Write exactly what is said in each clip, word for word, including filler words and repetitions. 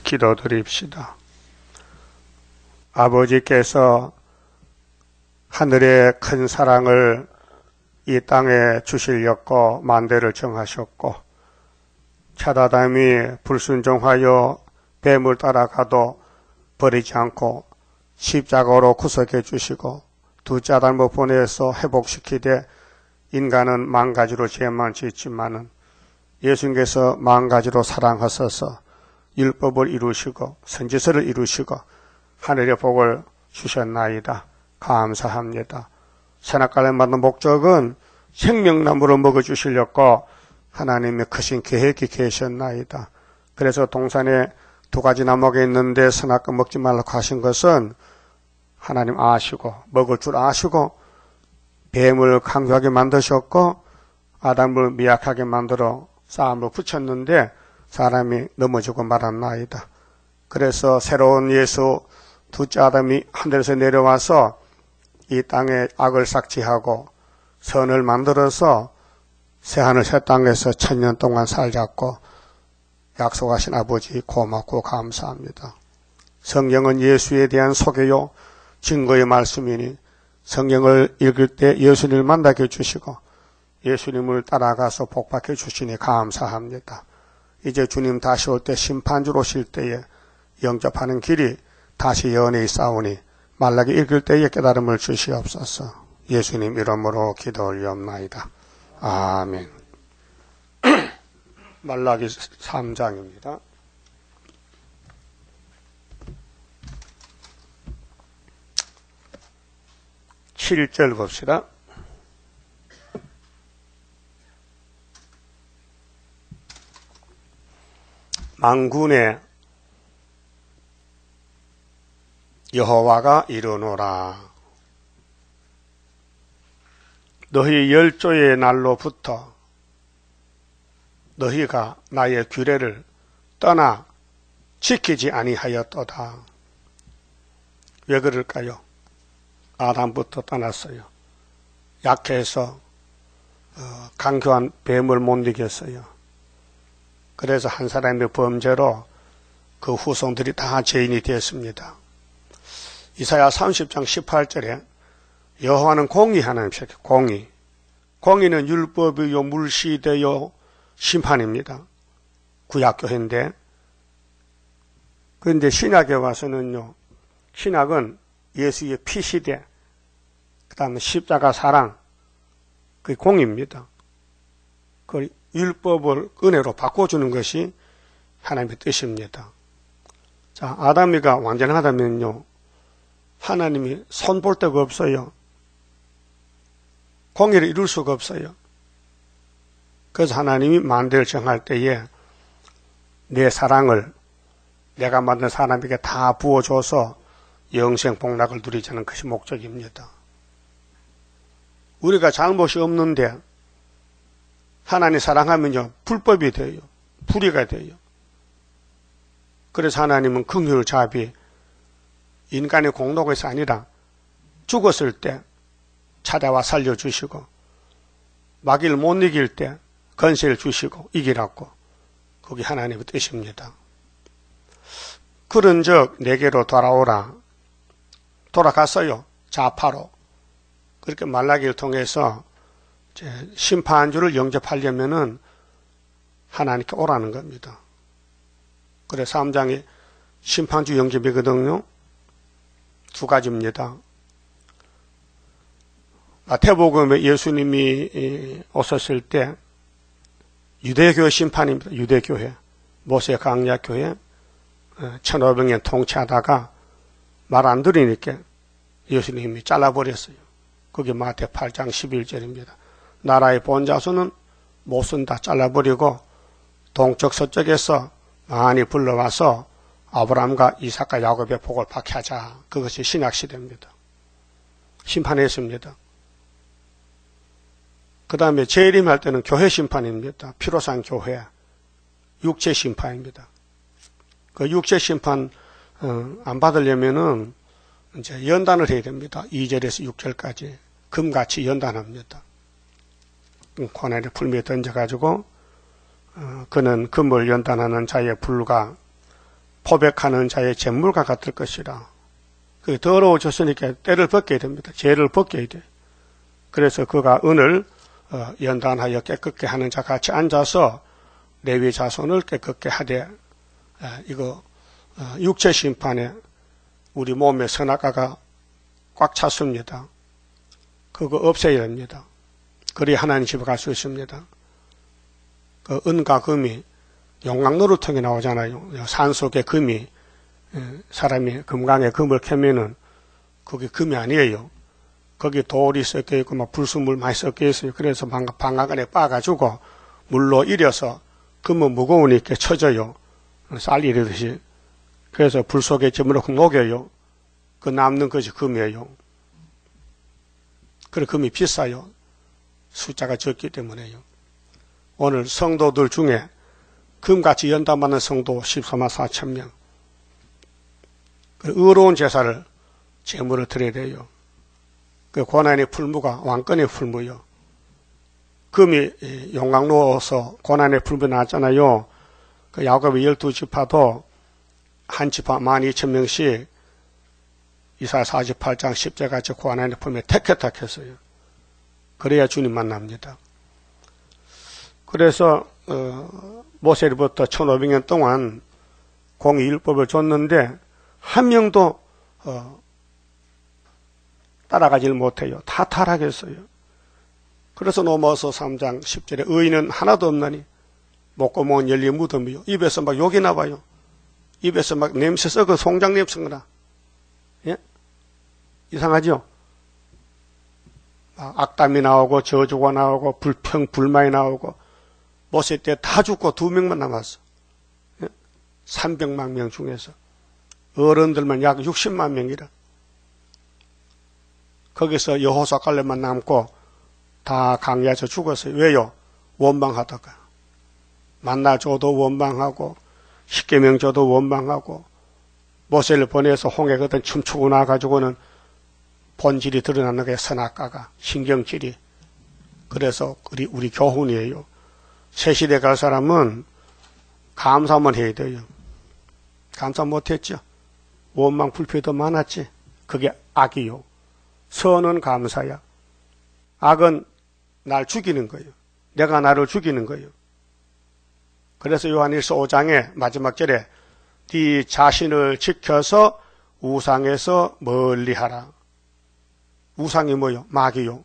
기도드립시다. 아버지께서 하늘의 큰 사랑을 이 땅에 주시려고 만대를 정하셨고 차다담이 불순종하여 뱀을 따라가도 버리지 않고 십자가로 구속해 주시고 두째 아담을 보내서 회복시키되 인간은 만 가지로 죄만 짓지만은 예수님께서 만 가지로 사랑하셔서 율법을 이루시고 선지서를 이루시고 하늘의 복을 주셨나이다. 감사합니다. 선악과를 만든 목적은 생명나무를 먹어주시려고 하나님의 크신 계획이 계셨나이다. 그래서 동산에 두 가지 나무가 있는데 선악과 먹지 말라고 하신 것은 하나님 아시고 먹을 줄 아시고 뱀을 강조하게 만드셨고 아담을 미약하게 만들어 싸움을 붙였는데 사람이 넘어지고 말았나이다. 그래서 새로운 예수 두째 아담이 하늘에서 내려와서 이 땅에 악을 삭제하고 선을 만들어서 새하늘 새 땅에서 천년 동안 살자고 약속하신 아버지 고맙고 감사합니다. 성경은 예수에 대한 소개요 증거의 말씀이니 성경을 읽을 때 예수님을 만나게 해주시고 예수님을 따라가서 복받게 주시니 감사합니다. 이제 주님 다시 올 때 심판주로 오실 때에 영접하는 길이 다시 연에 있사오니 말라기 읽을 때에 깨달음을 주시옵소서. 예수님 이름으로 기도 올리옵나이다. 아멘. 말라기 삼 장입니다. 칠 절 봅시다. 만군의 여호와가 이르노라. 너희 열조의 날로부터 너희가 나의 규례를 떠나 지키지 아니하였도다. 왜 그럴까요? 아담부터 떠났어요. 약해서 어, 강교한 뱀을 못 이겼어요. 그래서 한 사람의 범죄로 그 후손들이 다 죄인이 되었습니다. 이사야 삼십 장 십팔 절에 여호와는 공의하는 편, 공의. 공의는 율법이요 물시되요 심판입니다. 구약교회인데, 그런데 신약에 와서는요, 신약은 예수의 피시대, 그 다음에 십자가 사랑, 그게 공의입니다. 그 율법을 은혜로 바꿔주는 것이 하나님의 뜻입니다. 자, 아담이가 완전하다면요, 하나님이 손 볼 데가 없어요. 공의를 이룰 수가 없어요. 그래서 하나님이 만대를 정할 때에 내 사랑을 내가 만든 사람에게 다 부어줘서 영생 복락을 누리자는 것이 목적입니다. 우리가 잘못이 없는데 하나님 사랑하면요 불법이 돼요. 불의가 돼요. 그래서 하나님은 긍휼 자비 인간의 공로가 아니라 죽었을 때 찾아와 살려주시고 마귀를 못 이길 때 건세를 주시고 이기라고 그게 하나님의 뜻입니다. 그런즉 내게로 돌아오라. 돌아갔어요. 좌파로. 그렇게 말라기를 통해서 이제 심판주를 영접하려면은 하나님께 오라는 겁니다. 그래서 삼 장이 심판주 영접이거든요. 두 가지입니다. 마태복음에 예수님이 오셨을 때 유대교회 심판입니다. 유대교회. 모세 강약교회 천오백 년 통치하다가 말 안 들으니까 예수님이 잘라버렸어요. 그게 마태 팔 장 십일 절입니다. 나라의 본자손은 못은 다 잘라버리고 동쪽 서쪽에서 많이 불러와서 아브라함과 이삭과 야곱의 복을 받게 하자. 그것이 신약시대입니다. 심판했습니다. 그 다음에 재림할 때는 교회 심판입니다. 피로상 교회, 육체 심판입니다. 그 육체 심판 어, 안 받으려면은 이제 연단을 해야 됩니다. 이 절에서 육 절까지 금같이 연단합니다. 고난의 풀미에 던져가지고 어, 그는 금을 연단하는 자의 불과 포백하는 자의 재물과 같을 것이라. 그 더러워졌으니까 때를 벗겨야 됩니다. 죄를 벗겨야 돼. 그래서 그가 은을 연단하여 깨끗게 하는 자 같이 앉아서 레위 자손을 깨끗게 하되, 이거 육체 심판에 우리 몸에 선악과가 꽉 찼습니다. 그거 없애야 됩니다. 그리 하나님 집에 갈 수 있습니다. 그 은과 금이 용광로를 통해 나오잖아요. 산 속에 금이, 사람이 금강에 금을 캐면은 그게 금이 아니에요. 거기 돌이 섞여 있고 막 불순물 많이 섞여 있어요. 그래서 방앗 안에 빠가지고 물로 일여서 금은 무거우니까 쳐져요. 쌀 이르듯이. 그래서 불 속에 집어넣고 녹여요. 그 남는 것이 금이에요. 그래 금이 비싸요. 숫자가 적기 때문에요. 오늘 성도들 중에 금같이 연단받는 성도 십사만 사천 명. 의로운 제사를 제물을 드려야 돼요. 그 고난의 풀무가 왕권의 풀무요. 금이 용광로에서 고난의 풀무 나왔잖아요. 그 야곱의 열두 지파도 한 지파 만 이천 명씩 이사야 사십팔 장 십 절같이 고난의 풀무에 택했다 했어요. 그래야 주님 만납니다. 그래서 어, 모세로부터 천오백 년 동안 공의율법을 줬는데 한 명도 어, 따라가질 못해요. 다 타락했어요. 그래서 넘어서 삼 장 십 절에 의인은 하나도 없나니 먹고 먹은 열리 무덤이요. 입에서 막 욕이 나와요. 입에서 막 냄새 썩어 송장 냄새가 나. 예? 이상하죠? 악담이 나오고 저주가 나오고 불평 불만이 나오고 모세 때 다 죽고 두 명만 남았어. 예? 삼백만 명 중에서 어른들만 약 육십만 명이라. 거기서 여호수아 갈렙만 남고 다 강야에서 죽었어요. 왜요? 원망하다가. 만나줘도 원망하고 십계명 줘도 원망하고 모세를 보내서 홍해 거든 춤추고 나가지고는 본질이 드러나는 게 선악과가 신경질이. 그래서 우리, 우리 교훈이에요. 새 시대 갈 사람은 감사만 해야 돼요. 감사 못했죠. 원망 불평이 더 많았지. 그게 악이요. 선은 감사야. 악은 날 죽이는 거예요. 내가 나를 죽이는 거예요. 그래서 요한일서 오 장의 마지막 절에 네 자신을 지켜서 우상에서 멀리하라. 우상이 뭐요? 마귀요.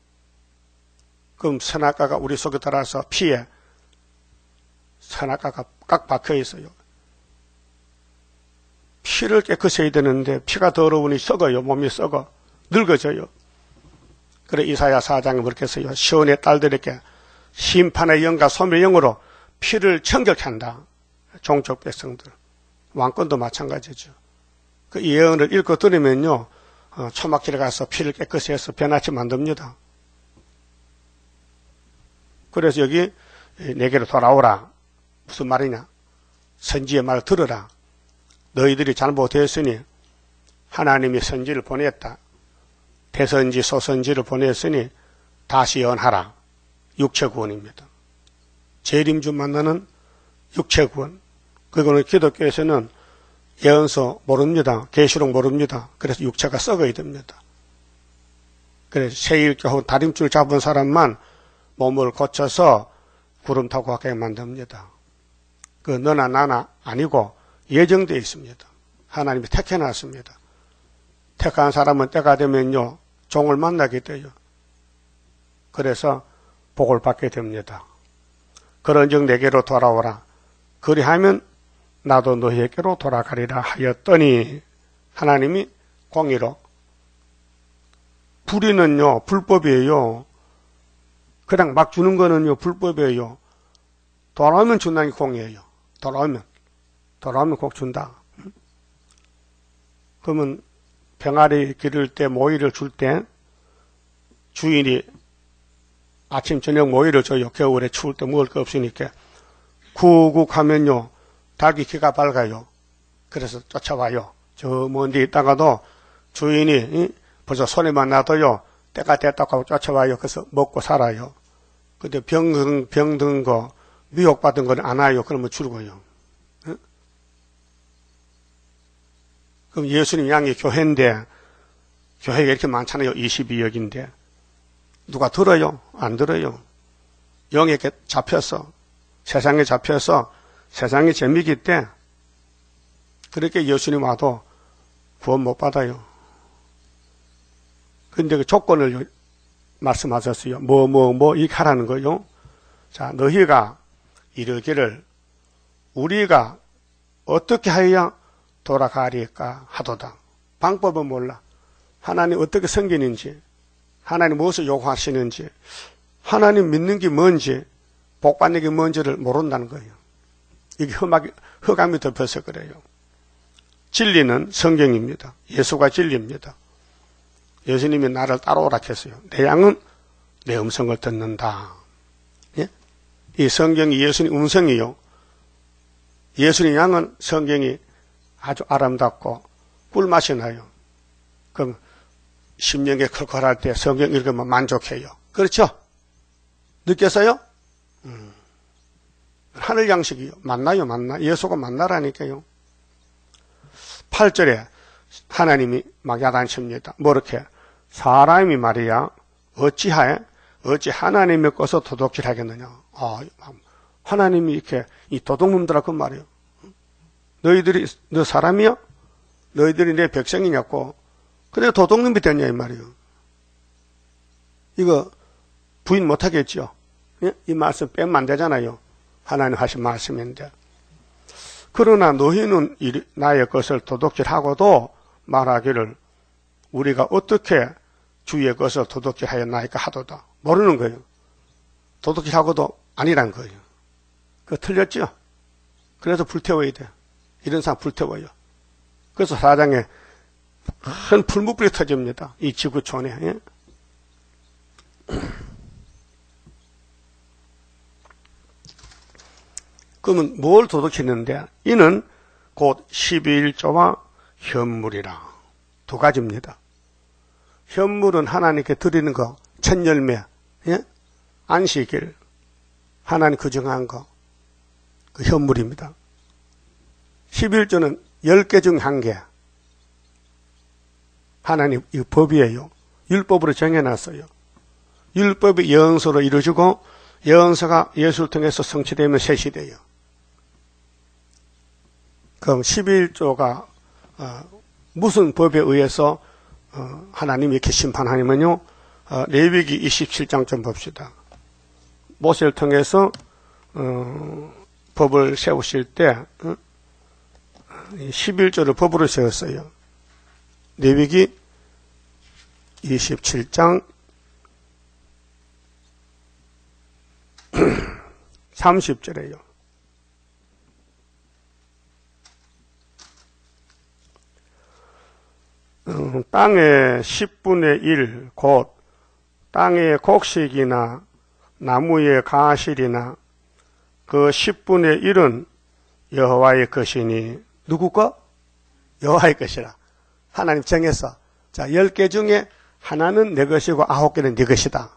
그럼 선악과가 우리 속에 들어와서 피에 선악과가 꽉 박혀 있어요. 피를 깨끗이 해야 되는데 피가 더러우니 썩어요. 몸이 썩어. 늙어져요. 그래 이사야 사 장에 그렇게 써요. 시온의 딸들에게 심판의 영과 소멸의 영으로 피를 정결케 한다. 종족 백성들. 왕권도 마찬가지죠. 그 예언을 읽고 들으면요. 어, 초막길에 가서 피를 깨끗이 해서 변화치 만듭니다. 그래서 여기 내게로 돌아오라. 무슨 말이냐? 선지의 말을 들어라. 너희들이 잘못했으니 하나님이 선지를 보냈다. 대선지 소선지를 보냈으니 다시 연하라. 육체구원입니다. 재림주 만나는 육체구원. 그거는 기독교에서는 예언서 모릅니다. 계시록 모릅니다. 그래서 육체가 썩어야 됩니다. 그래서 세일교훈 다림줄 잡은 사람만 몸을 고쳐서 구름 타고 가게 만듭니다. 그 너나 나나 아니고 예정되어 있습니다. 하나님이 택해놨습니다. 택한 사람은 때가 되면요 종을 만나게 돼요. 그래서 복을 받게 됩니다. 그런즉 내게로 돌아오라. 그리하면 나도 너희에게로 돌아가리라 하였더니 하나님이 공의로. 불의는요 불법이에요. 그냥 막 주는 거는요 불법이에요. 돌아오면 준다는 게 공의예요. 돌아오면 돌아오면 꼭 준다. 그러면 병아리 기를 때 모이를 줄 때 주인이 아침 저녁 모이를 줘요. 겨울에 추울 때 먹을 거 없으니까. 구욱하면요 닭이 기가 밝아요. 그래서 쫓아와요. 저 먼 데 있다가도 주인이 벌써 손에만 놔둬요. 때가 됐다고 하고 쫓아와요. 그래서 먹고 살아요. 근데 병든, 병든 거, 미혹받은 거는 안 와요. 그러면 죽어요. 그럼 예수님 양이 교회인데, 교회가 이렇게 많잖아요. 이십이억인데. 누가 들어요? 안 들어요. 영에게 잡혀서, 세상에 잡혀서 세상의 재미기 때, 그렇게 예수님 와도 구원 못 받아요. 근데 그 조건을 말씀하셨어요. 뭐, 뭐, 뭐, 이렇게 하라는 거요. 자, 너희가 이르기를 우리가 어떻게 하여야 돌아가리까 하도다. 방법은 몰라. 하나님 어떻게 섬기는지, 하나님 무엇을 요구하시는지, 하나님 믿는 게 뭔지, 복 받는 게 뭔지를 모른다는 거예요. 이게 험하게, 흑암이 덮여서 그래요. 진리는 성경입니다. 예수가 진리입니다. 예수님이 나를 따라오라 했어요. 내 양은 내 음성을 듣는다. 예? 이 성경이 예수님 음성이요. 예수님 양은 성경이 아주 아름답고 꿀맛이 나요. 그럼 심령에 컬컬할 때 성경 읽으면 만족해요. 그렇죠? 느꼈어요? 음. 하늘 양식이요. 맞나요? 맞나? 예수가 만나라니까요. 팔 절에 하나님이 막 야단칩니다. 뭐 이렇게 사람이 말이야 어찌하에 어찌 하나님의 것을 도둑질하겠느냐. 아, 하나님이 이렇게 이 도둑놈들아 그 말이요. 너희들이 너 사람이야? 너희들이 내 백성이냐고. 그래 도둑놈이 됐냐 이 말이요. 이거 부인 못하겠죠. 예? 이 말씀 빼면 안 되잖아요. 하나님 하신 말씀인데. 그러나 너희는 나의 것을 도둑질하고도 말하기를 우리가 어떻게 주의 것을 도둑질하였나이까 하도다. 모르는 거예요. 도둑질하고도 아니란 거예요. 그거 틀렸죠? 그래서 불태워야 돼. 이런 사람 불태워요. 그래서 사장에 큰 풀무불이 터집니다. 이 지구촌에. 예? 그러면 뭘 도둑했는데 이는 곧 십이일조와 현물이라. 두 가지입니다. 현물은 하나님께 드리는 거, 첫 열매, 예? 안식일, 하나님 규정한 거, 그 현물입니다. 십일조는 열 개 중 한 개. 하나님 이 법이에요. 율법으로 정해놨어요. 율법이 예언서로 이루어지고 예언서가 예수를 통해서 성취되면 셋이 돼요. 그럼 십일조가 어, 무슨 법에 의해서 어, 하나님이 이렇게 심판하냐면요. 어, 레위기 이십칠 장 좀 봅시다. 모세를 통해서 어, 법을 세우실 때 어, 십일조를 법으로 세웠어요. 레위기 이십칠 장 삼십 절에요. 음, 땅의 십분의 일, 곧 땅의 곡식이나 나무의 가실이나 그 십분의 일은 여호와의 것이니 누구 거? 여호와의 것이라. 하나님 정해서 자, 열 개 중에 하나는 내 것이고 아홉 개는 네 것이다.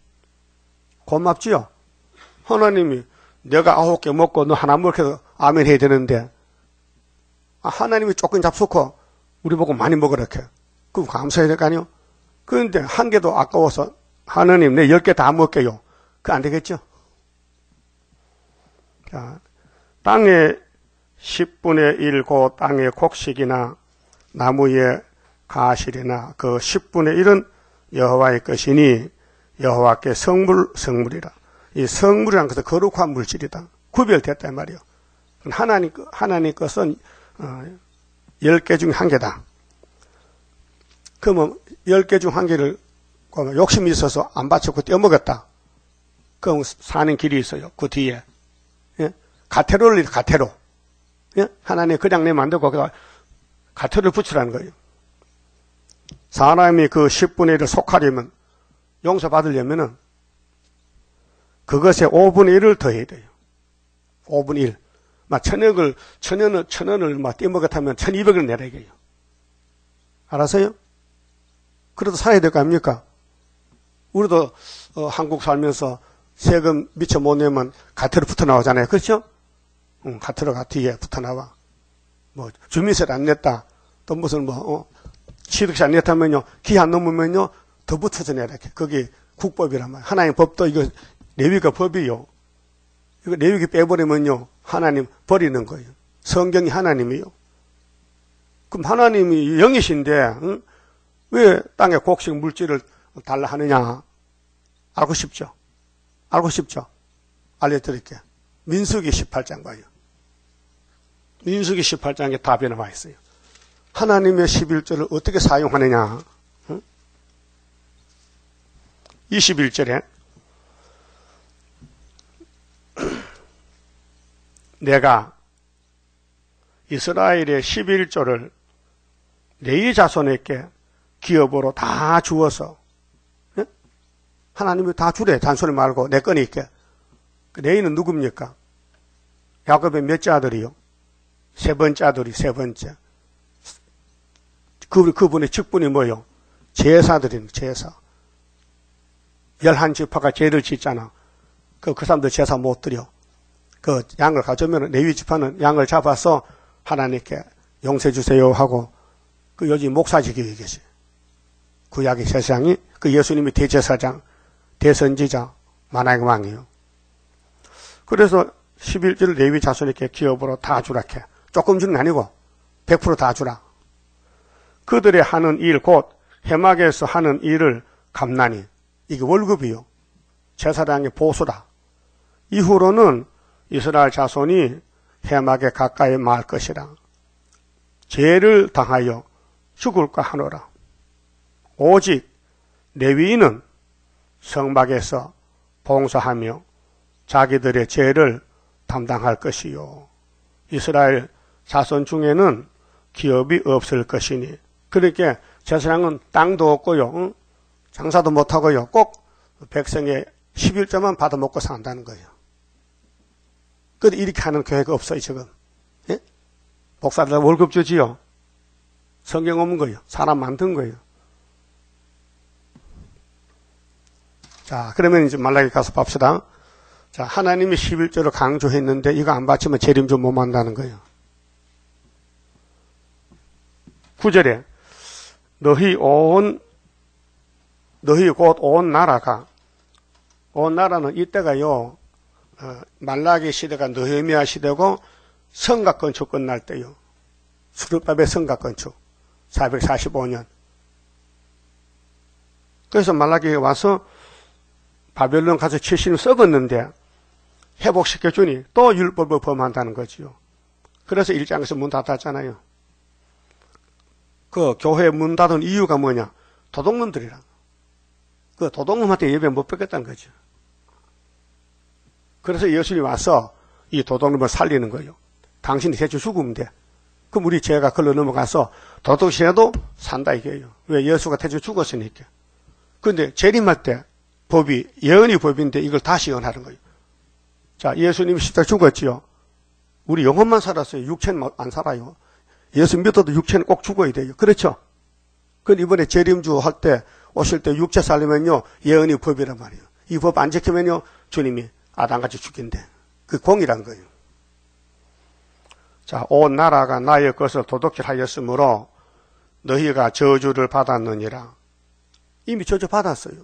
고맙지요? 하나님이 내가 아홉 개 먹고 너 하나 먹어도 아멘 해야 되는데 아, 하나님이 조금 잡수고 우리 보고 많이 먹으라 이렇게. 그럼 감사해야 될 거 아니요? 그런데 한 개도 아까워서 하나님 내 열 개 다 먹게요. 그거 안 되겠죠? 자, 땅의 십분의 일, 곧 땅의 곡식이나 나무의 가실이나 그 십분의 일은 여호와의 것이니 여호와께 성물, 성물이라. 이 성물이란 것은 거룩한 물질이다. 구별됐다 이 말이요. 하나님, 하나님 것은 어, 열 개 중 한 개다. 그러면 열 개 중 한 개를 욕심이 있어서 안 바쳤고 떼어먹었다. 그럼 사는 길이 있어요. 그 뒤에. 예? 가테로를, 가테로. 예? 하나님 그냥 내 만들고 가테로를 붙이라는 거예요. 사람이 그 십분의 일을 속하려면, 용서받으려면은 그것에 오분의 일을 더해야 돼요. 오분의 일. 막 천억을, 천원을, 천원을 막 떼먹었다면 천이백을 내라 이게요. 알았어요? 그래도 살아야 될 거 아닙니까? 우리도 어, 한국 살면서 세금 미처 못 내면 가태로 붙어 나오잖아요. 그렇죠? 응, 가태로가 뒤에 붙어 나와. 뭐, 주민세를 안 냈다. 또 무슨 뭐, 어, 취득세 냈다면요, 기한 넘으면요, 더 붙여서 내라. 그게 국법이란 말이에요. 하나님 법도 이거, 레위가 법이요. 이거 레위기 빼버리면요, 하나님 버리는 거예요. 성경이 하나님이요. 그럼 하나님이 영이신데, 응? 왜 땅에 곡식 물질을 달라 하느냐? 알고 싶죠? 알고 싶죠? 알려드릴게요. 민수기 십팔 장 봐요. 민수기 십팔 장에 답이 나와 있어요. 하나님의 십일조를 어떻게 사용하느냐? 응? 이십일 절에 내가 이스라엘의 십일조를 레위 자손에게 기업으로 다 주어서, 예? 하나님이 다 주래. 잔소리 말고 내 거니까. 레위는 누굽니까? 야곱의 몇째 아들이요? 세 번째 아들이 세 번째. 그, 그분의 직분이 뭐요? 제사드립니다. 제사. 열한 지파가 죄를 짓잖아. 그, 그 사람들 제사 못 드려. 그 양을 가져오면 레위 지파는 양을 잡아서 하나님께 용서해 주세요 하고, 그 요즘 목사직이 계시. 구약의 세상이 그 예수님이 대제사장, 대선지자, 만왕의 왕이요. 그래서 십일 절 레위 자손에게 기업으로 다 주라 해. 조금 주는 게 아니고 백 퍼센트 다 주라. 그들의 하는 일, 곧 해막에서 하는 일을 감나니, 이게 월급이요. 제사장의 보수다. 이후로는 이스라엘 자손이 해막에 가까이 말 것이라. 죄를 당하여 죽을까 하노라. 오직 레위인은 성막에서 봉사하며 자기들의 죄를 담당할 것이요. 이스라엘 자손 중에는 기업이 없을 것이니. 그러니까 제사장은 땅도 없고요, 응? 장사도 못하고요, 꼭 백성의 십일조만 받아먹고 산다는 거예요. 그런데 이렇게 하는 교회가 없어요, 지금. 예? 목사들 월급 주지요. 성경 없는 거예요. 사람 만든 거예요. 자, 그러면 이제 말라기 가서 봅시다. 자, 하나님이 십일조를 강조했는데 이거 안 바치면 재림주 못 만다는 거예요. 구 절에 너희 온 너희 곧 온 나라가, 온 나라는 이때가요, 어, 말라기 시대가 느헤미야 시대고 성곽 건축 끝날 때요. 수르바벨 성곽 건축 사백사십오 년. 그래서 말라기에 와서 바벨론 가서 칠십 년 썩었는데 회복시켜주니 또 율법을 범한다는 거지요. 그래서 일 장에서 문 닫았잖아요. 그 교회 문 닫은 이유가 뭐냐? 도둑놈들이라. 그 도둑놈한테 예배 못 받겠다는 거죠. 그래서 예수님이 와서 이 도둑놈을 살리는 거예요. 당신이 대충 죽으면 돼. 그럼 우리 죄가 걸러 넘어가서 도둑이라도 산다 이게요. 왜? 예수가 대충 죽었으니까. 그런데 재림할 때 법이 예언이 법인데 이걸 다시 예언하는 거예요. 자, 예수님이 십자가에 죽었지요. 우리 영혼만 살았어요. 육체는 안 살아요. 예수 믿어도 육체는 꼭 죽어야 돼요. 그렇죠? 그런데 이번에 재림주 할 때 오실 때 육체 살리면요, 예언이 법이란 말이에요. 이 법 안 지키면요, 주님이 아담같이 죽인대. 그 공이란 거예요. 자, 온 나라가 나의 것을 도둑질 하였으므로 너희가 저주를 받았느니라. 이미 저주 받았어요.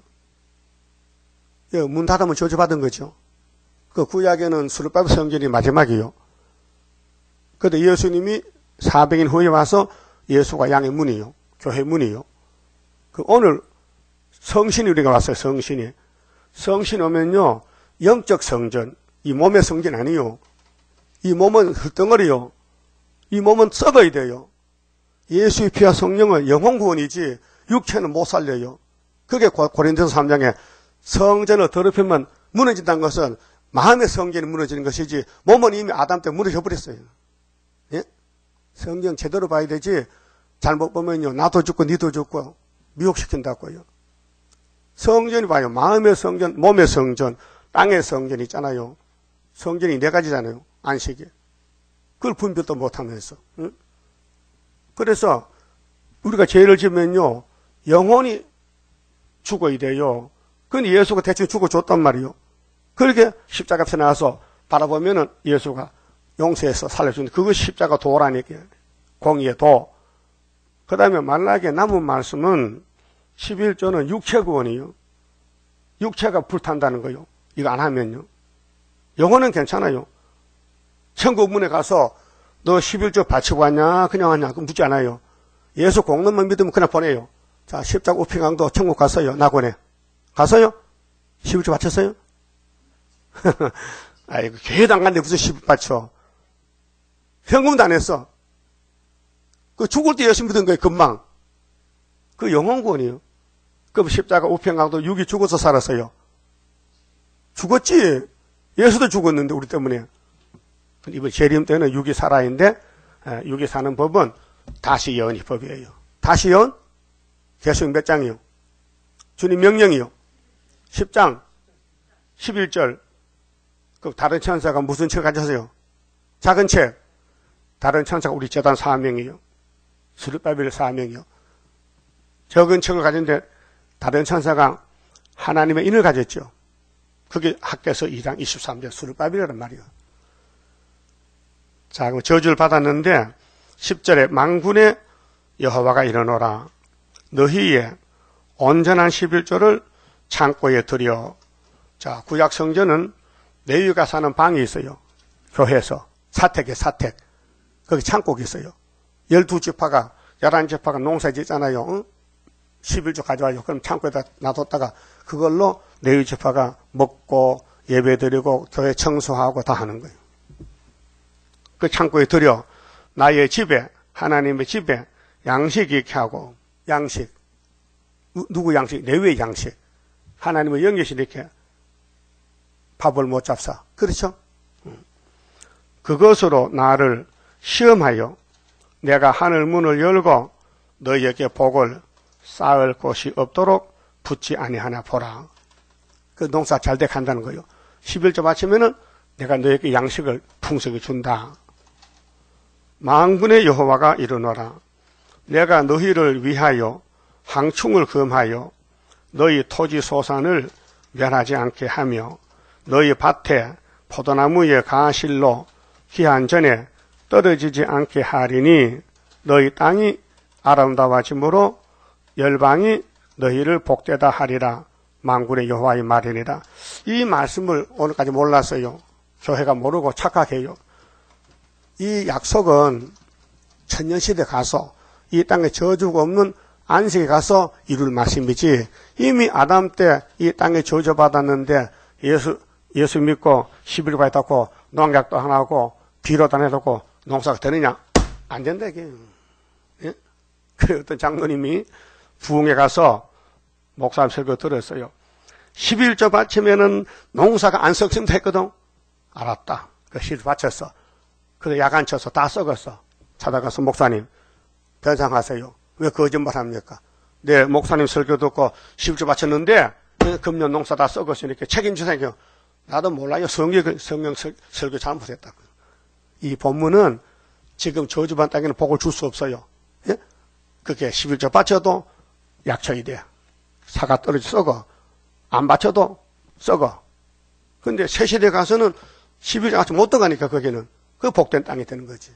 문 닫으면 저주 받은 거죠. 그 구약에는 수르바벨 성전이 마지막이요. 그런데 예수님이 사백 년 후에 와서 예수가 양의 문이요. 교회 문이요. 그 오늘 성신이 우리가 왔어요. 성신이. 성신 오면요, 영적 성전, 이 몸의 성전 아니요. 이 몸은 흙덩어리요. 이 몸은 썩어야 돼요. 예수의 피와 성령은 영혼 구원이지 육체는 못 살려요. 그게 고린도서 삼 장에 성전을 더럽히면 무너진다는 것은 마음의 성전이 무너지는 것이지 몸은 이미 아담 때 무너져 버렸어요. 예? 성경 제대로 봐야 되지 잘못 보면요, 나도 죽고 니도 죽고 미혹시킨다고요. 성전이 봐요. 마음의 성전, 몸의 성전, 땅의 성전 있잖아요. 성전이 네 가지잖아요. 안식이. 그걸 분별도 못하면서. 응? 그래서 우리가 죄를 지면요, 영혼이 죽어야 돼요. 근데 예수가 대충 죽어줬단 말이요. 그렇게 십자가 앞에 나와서 바라보면은 예수가 용서해서 살려주는데 그것이 십자가 도라니까. 공의의 도. 그 다음에 말라기에 남은 말씀은 십일 조는 육체 구원이요. 육체가 불탄다는 거요. 이거 안 하면요. 영혼은 괜찮아요. 천국 문에 가서 너 십일 조 바치고 왔냐 그냥 왔냐 그 묻지 않아요. 예수 공로만 믿으면 그냥 보내요. 자, 십자가 우평강도 천국 갔어요. 낙원에. 갔어요? 십일 조 바쳤어요? 아이고, 교회도 안 갔는데 무슨 십일 바쳐. 현금도 안 했어. 그 죽을 때 열심히 믿은 거예요, 금방. 그 영혼구원이에요. 그럼 십자가 우평강도 육이 죽어서 살았어요. 죽었지. 예수도 죽었는데, 우리 때문에. 이번 재림 때는 육이 살아있는데, 육이 사는 법은 다시 예언이 법이에요. 다시 예언? 계시록 몇 장이요? 주님 명령이요. 십 장, 십일 절. 그 다른 천사가 무슨 책 가졌어요? 작은 책. 다른 천사가 우리 재단 사명이요. 스룹바벨 사명이요. 적은 책을 가졌는데 다른 천사가 하나님의 인을 가졌죠. 그게 학개서 이 장 이십삼 절 스룹바벨이란 말이에요. 자, 그럼 저주를 받았는데 십 절에 만군의 여호와가 이르노라. 너희의 온전한 십일 조를 창고에 들여. 자, 구약 성전은 레위가 사는 방이 있어요. 교회에서. 사택에 사택. 거기 창고가 있어요. 열두 지파가, 열한 지파가 농사 짓잖아요. 응? 십일 조 가져와요. 그럼 창고에다 놔뒀다가 그걸로 레위 지파가 먹고 예배 드리고 교회 청소하고 다 하는 거예요. 그 창고에 들여 나의 집에, 하나님의 집에 양식 있게 하고, 양식. 누구 양식? 레위의 양식. 하나님의 영계시 이렇게 밥을 못 잡사. 그렇죠? 그것으로 나를 시험하여 내가 하늘 문을 열고 너희에게 복을 쌓을 곳이 없도록 붙지 아니하나 보라. 그 농사 잘 되게 한다는 거예요. 십일 조 바치면은 내가 너희에게 양식을 풍성히 준다. 만군의 여호와가 이르노라. 내가 너희를 위하여 항충을 금하여 너희 토지 소산을 멸하지 않게 하며 너희 밭에 포도나무의 가실로 기한 전에 떨어지지 않게 하리니 너희 땅이 아름다워짐으로 열방이 너희를 복되다 하리라. 만군의 여호와의 말이니라. 이 말씀을 오늘까지 몰랐어요. 교회가 모르고 착각해요. 이 약속은 천년시대 가서 이 땅에 저주가 없는 안식에 가서 이룰 말씀이지 이미 아담 때 이 땅에 저주받았는데 예수 예수 믿고 십일 조 받았고 농약도 하나 하고 비료도 안 해놓고 농사가 되느냐? 안 된다 이게. 예? 그래 어떤 장로님이 부흥에 가서 목사님 설교 들었어요. 십일 조 바치면은 농사가 안 썩습니다 했거든. 알았다. 그 십일 조 바쳤어. 그래 야간 쳐서 다 썩었어. 찾아가서 목사님 변상하세요. 왜 거짓말 합니까? 네, 목사님 설교 듣고 십일 조 바쳤는데 금년 농사 다 썩었으니까 책임지세요. 나도 몰라요. 성경, 성경 설교 잘못했다고. 이 본문은 지금 저주받은 땅에는 복을 줄 수 없어요. 예? 그게 십일 조 바쳐도 약초이 돼. 사과 떨어져 썩어. 안 바쳐도 썩어. 근데 새 시대 가서는 십일 조 같이 못 들어가니까 거기는 그 복된 땅이 되는 거지.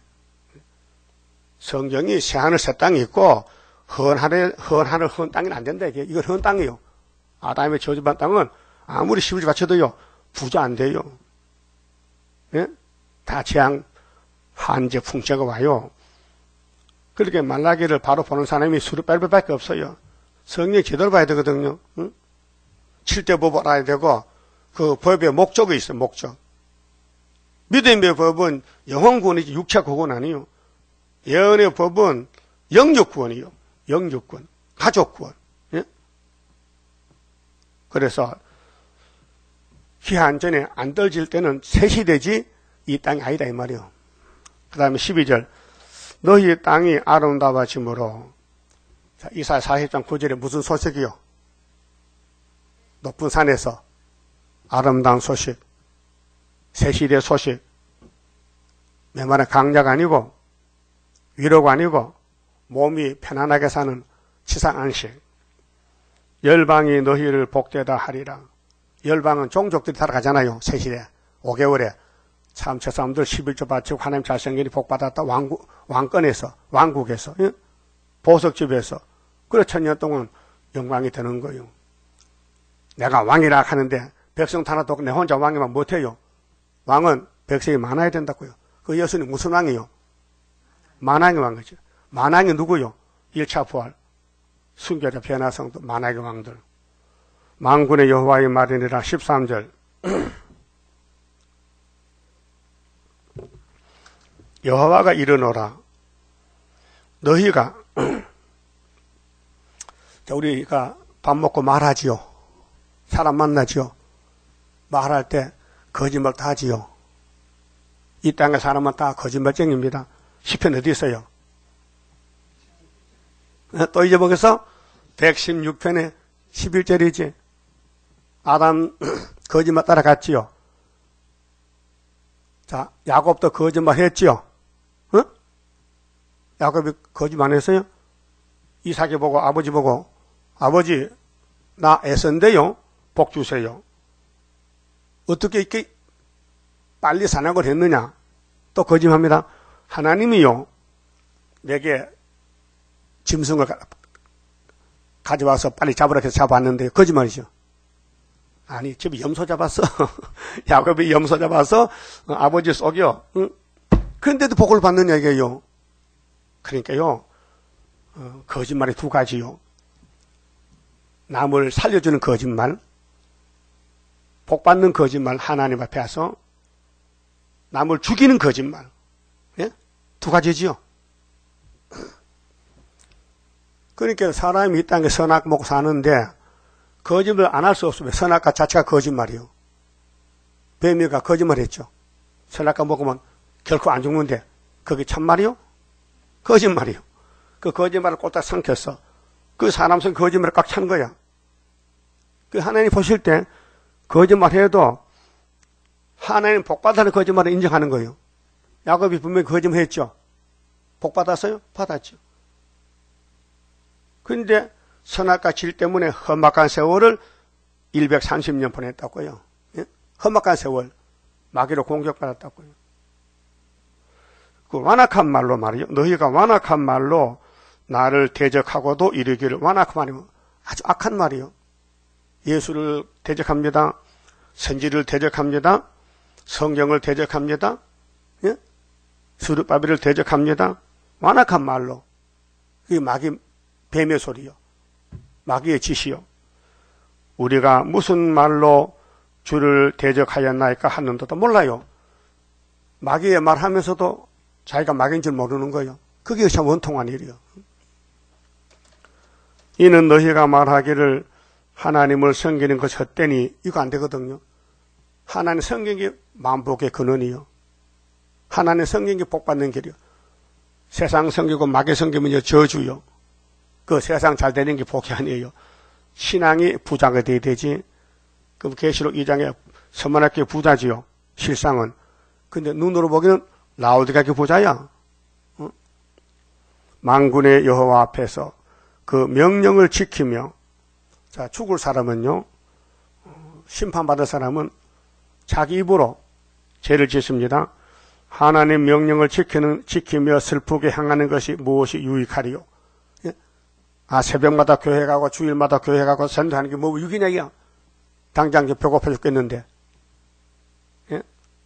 성경이 새하늘 새 땅이 있고 헌하늘 헌하늘 헌 땅이 안 된다 이게. 이건 헌 땅이에요. 아담의 저주받은 땅은 아무리 십일 조 바쳐도요 부자 안 돼요. 예? 다 재앙 한제 풍채가 와요. 그렇게 말라기를 바로 보는 사람이 스룹바벨밖에 없어요. 성경 제대로 봐야 되거든요. 응? 칠대 법을 알아야 되고 그 법의 목적이 있어요. 목적. 믿음의 법은 영혼 구원이지 육체 구원 아니에요. 예언의 법은 영육 구원이요. 영육 구원, 가족 구원. 예? 그래서 기한 전에 안 떨어질 때는 새 시대지 이 땅이 아니다 이 말이요. 그 다음에 십이 절 너희 땅이 아름다워짐으로. 자, 이사야 사십 장 구 절에 무슨 소식이요? 높은 산에서 아름다운 소식, 새 시대 소식. 내 말은 강약 아니고 위로가 아니고 몸이 편안하게 사는 치상 안식. 열방이 너희를 복되다 하리라. 열방은 종족들이 따라가잖아요. 새 시대 오 개월에. 참 저 사람들 십일 조 바치고 하나님 잘생기니 복받았다. 왕국, 왕권에서 왕국에서. 예? 보석집에서 그래 천년 동안 영광이 되는 거예요. 내가 왕이라 하는데 백성 하나도 없고 내 혼자 왕이면 못해요. 왕은 백성이 많아야 된다고요. 그 예수님 무슨 왕이요? 만왕의 왕이죠. 만왕이 누구요? 일 차 부활, 순교자 변화성도 만왕의 왕들. 만군의 여호와의 말이니라. 십삼 절. 여호와가 이르노라. 너희가 우리가 밥 먹고 말하지요. 사람 만나지요. 말할 때 거짓말 다 하지요. 이 땅의 사람은 다 거짓말쟁입니다. 시편 어디 있어요? 또 잊어보겠어? 백십육 편에 십일 절이지. 아담 거짓말 따라갔지요. 자, 야곱도 거짓말 했지요. 어? 야곱이 거짓말 안 했어요? 이삭이 보고 아버지 보고 아버지 나 애선데요. 복 주세요. 어떻게 이렇게 빨리 산악을 했느냐? 또 거짓말합니다. 하나님이요 내게 짐승을 가져와서 빨리 잡으라 해서 잡았는데 거짓말이죠. 아니 집에 염소 잡았어. 야곱이 염소 잡아서 어, 아버지 속여. 응? 그런데도 복을 받느냐 이게요. 그러니까요 어, 거짓말이 두 가지요. 남을 살려주는 거짓말, 복받는 거짓말 하나님 앞에 와서 남을 죽이는 거짓말. 예? 두 가지지요. 그러니까 사람이 이 땅에 선악 먹고 사는데 거짓말 안 할 수 없으면 선악과 자체가 거짓말이요. 뱀이가 거짓말했죠. 선악과 먹으면 결코 안 죽는데 그게 참말이요? 거짓말이요. 그 거짓말을 꼴딱 삼켰어. 그 사람 속에 거짓말을 꽉 찬 거야. 그 하나님 보실 때 거짓말해도 하나님 복받아는 거짓말을 인정하는 거예요. 야곱이 분명히 거짓말했죠. 복받았어요? 받았죠. 그런데 선악과 질 때문에 험악한 세월을 백삼십 년 보냈다고요. 예? 험악한 세월 마귀로 공격받았다고요. 그 완악한 말로 말이요. 너희가 완악한 말로 나를 대적하고도 이르기를. 완악한 말이면 아주 악한 말이요. 예수를 대적합니다. 선지를 대적합니다. 성경을 대적합니다. 예? 스룹바벨을 대적합니다. 완악한 말로. 그게 마귀 뱀의 소리요. 마귀의 짓이요. 우리가 무슨 말로 주를 대적하였나이까 하는데도 몰라요. 마귀의 말하면서도 자기가 마귀인 줄 모르는 거예요. 그게 참 원통한 일이요. 이는 너희가 말하기를 하나님을 섬기는 것이 헛되니 이거 안 되거든요. 하나님 섬기는 게 만복의 근원이요. 하나님 섬기는 게 복받는 길이요. 세상 섬기고 마귀 섬기면 저주요. 그 세상 잘 되는 게 복이 아니에요. 신앙이 부자가 돼야 되지. 그럼 계시록 이 장에 서만하게 부자지요. 실상은. 근데 눈으로 보기는 라오디게가 부자야. 어? 만군의 여호와 앞에서 그 명령을 지키며, 자, 죽을 사람은요, 심판받을 사람은 자기 입으로 죄를 짓습니다. 하나님 명령을 지키는, 지키며 슬프게 행하는 것이 무엇이 유익하리요? 예? 아, 새벽마다 교회 가고 주일마다 교회 가고 선교하는 게 뭐 유익이냐, 이야? 당장 배고파 죽겠는데. 예?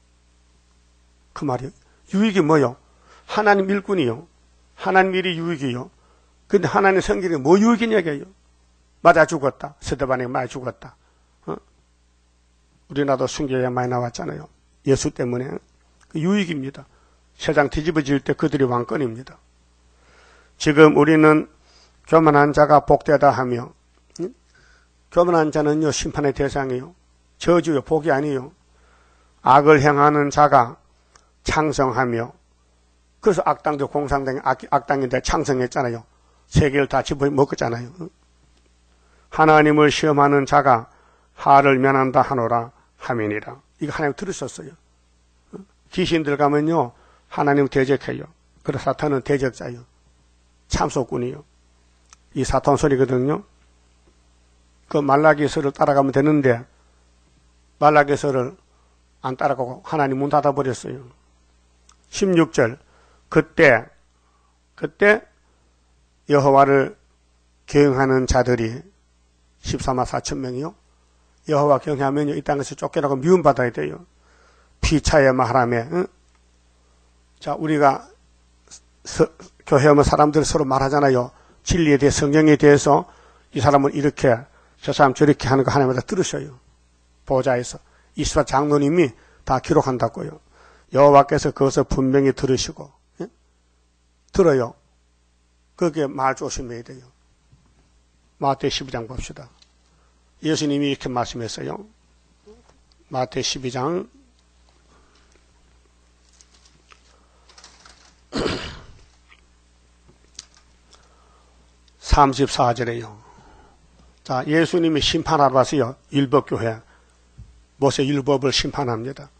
그 말이요. 유익이 뭐요? 하나님 일꾼이요. 하나님 일이 유익이요. 근데 하나님 성경이 뭐 유익이냐고요? 맞아 죽었다. 스데반에게 많이 죽었다. 어? 우리나라도 순교에 많이 나왔잖아요. 예수 때문에. 그 유익입니다. 세상 뒤집어질 때 그들이 왕권입니다. 지금 우리는 교만한 자가 복되다 하며, 응? 교만한 자는요, 심판의 대상이요. 저주요, 복이 아니요. 악을 행하는 자가 창성하며, 그래서 악당도 공산당이 악, 악당인데 창성했잖아요. 세계를 다 집어먹었잖아요. 하나님을 시험하는 자가 하를 면한다 하노라 하민이라. 이거 하나님 들으셨어요. 귀신들 가면요, 하나님 대적해요. 그래서 사탄은 대적자요. 참소꾼이요. 이 사탄 소리거든요. 그 말라기서를 따라가면 되는데, 말라기서를 안 따라가고 하나님 문 닫아버렸어요. 십육 절. 그때, 그때 여호와를 경영하는 자들이 십사만 사천 명이요. 여호와 경외하면 이 땅에서 쫓겨나고 미움받아야 돼요. 피차에 마하라며. 응? 자, 우리가 서, 교회 오면 사람들 서로 말하잖아요. 진리에 대해, 성경에 대해서 이 사람은 이렇게, 저 사람 저렇게 하는 거 하나마다 들으셔요. 보좌에서. 이스라 장로님이 다 기록한다고요. 여호와께서 그것을 분명히 들으시고, 예? 들어요. 그게 말 조심해야 돼요. 마태복음 십이 장 봅시다. 예수님이 이렇게 말씀했어요. 마태복음 십이 장 삼십사 절에요. 자, 예수님이 심판하러 왔어요. 율법교회. 모세 율법을 심판합니다.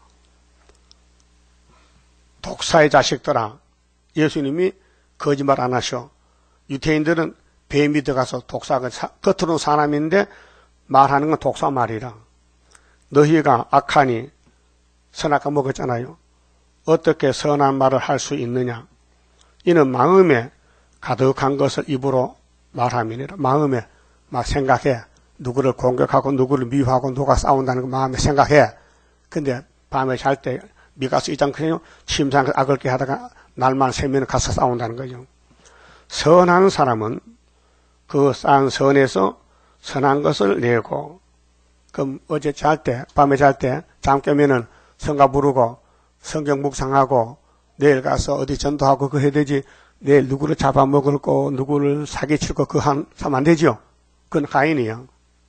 독사의 자식들아, 예수님이 거짓말 안 하셔. 유태인들은 뱀이 들어가서 독사가, 겉으로는 사람인데 말하는 건 독사 말이라. 너희가 악하니 선악과 먹었잖아요. 어떻게 선한 말을 할 수 있느냐. 이는 마음에 가득한 것을 입으로 말함이니라. 마음에 막 생각해. 누구를 공격하고 누구를 미워하고 누가 싸운다는 거 마음에 생각해. 근데 밤에 잘 때 미가서 이장 그래요. 침상에서 악을 깨 하다가 날만 새면 가서 싸운다는 거죠. 선한 사람은 그 쌓은 선에서 선한 것을 내고, 그럼 어제 잘 때, 밤에 잘 때 잠 깨면은 성가 부르고 성경 묵상하고 내일 가서 어디 전도하고 그거 해야 되지. 내일 누구를 잡아먹을 거, 누구를 사기칠 거 그거 하면 안 되죠. 그건 가인이요.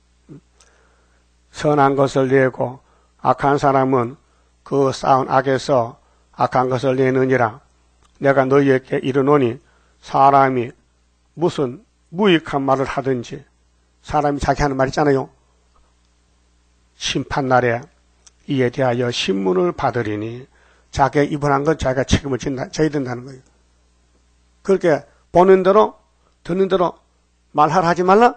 선한 것을 내고 악한 사람은 그 쌓은 악에서 악한 것을 내느니라. 내가 너희에게 이르노니 사람이 무슨 무익한 말을 하든지, 사람이 자기 하는 말 있잖아요. 심판날에 이에 대하여 신문을 받으리니 자기가 입원한 건 자기가 책임을 진다, 져야 된다는 거예요. 그렇게 보는 대로 듣는 대로 말하라 하지 말라?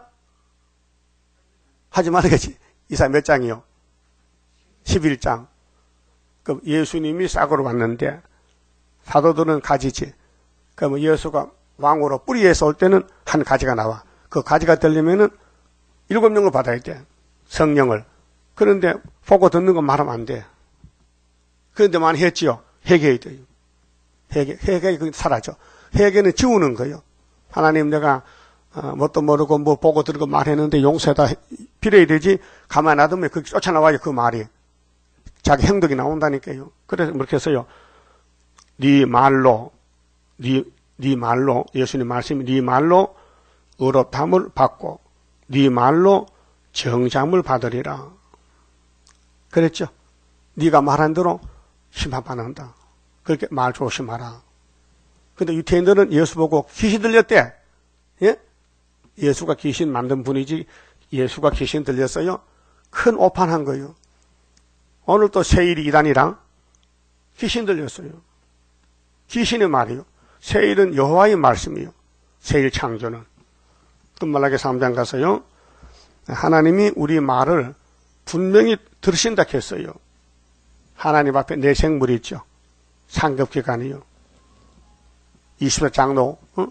하지 말라겠지. 이사 몇 장이요? 십일 장. 그럼 예수님이 싹으로 왔는데 사도들은 가지지. 그럼 예수가 왕으로 뿌리에서 올 때는 한 가지가 나와. 그 가지가 되려면은 일곱 명을 받아야 돼. 성령을. 그런데 보고 듣는 건 말하면 안 돼. 그런데 많이 했지요. 회개해야 돼요. 회개, 회개가 사라져. 회개는 지우는 거예요. 하나님 내가 어, 뭣도 모르고 뭐 보고 들고 말했는데 용서다 빌어야 되지. 가만히 놔두면 그게 쫓아나와요. 그 말이. 자기 행동이 나온다니까요. 그래서 그렇게 해서요. 네 말로, 네, 네 말로, 예수님 말씀이 네 말로 의롭다함을 받고 네 말로 정잠을 받으리라. 그랬죠. 네가 말한 대로 심판받는다. 그렇게 말 조심하라. 근데 유태인들은 예수 보고 귀신 들렸대. 예? 예수가 귀신 만든 분이지 예수가 귀신 들렸어요? 큰 오판한 거예요. 오늘 또 세일이 이단이랑 귀신 들렸어요. 귀신의 말이요. 세일은 여호와의 말씀이요. 세일 창조는. 끝말하게 삼 장 가서요. 하나님이 우리 말을 분명히 들으신다 했어요. 하나님 앞에 내생물이 있죠. 상급기관이요. 이십 대 장로, 어?